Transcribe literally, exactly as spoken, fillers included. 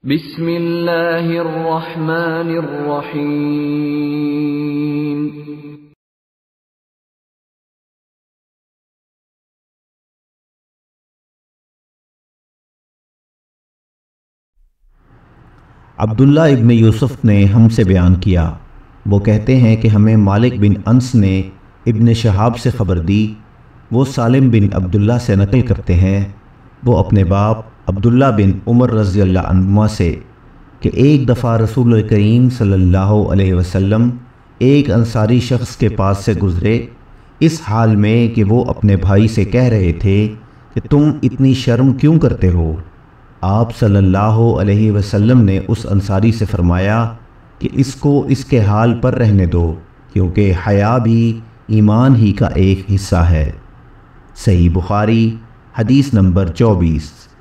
بسم اللہ الرحمن الرحیم۔ عبداللہ ابن یوسف نے ہم سے بیان کیا، وہ کہتے ہیں کہ ہمیں مالک بن انس نے ابن شہاب سے خبر دی، وہ سالم بن عبداللہ سے نقل کرتے ہیں، وہ اپنے باپ عبداللہ بن عمر رضی اللہ عنہما سے کہ ایک دفعہ رسول کریم صلی اللہ علیہ وسلم ایک انصاری شخص کے پاس سے گزرے، اس حال میں کہ وہ اپنے بھائی سے کہہ رہے تھے کہ تم اتنی شرم کیوں کرتے ہو؟ آپ صلی اللہ علیہ وسلم نے اس انصاری سے فرمایا کہ اس کو اس کے حال پر رہنے دو، کیونکہ حیا بھی ایمان ہی کا ایک حصہ ہے۔ صحیح بخاری حدیث نمبر چوبیس۔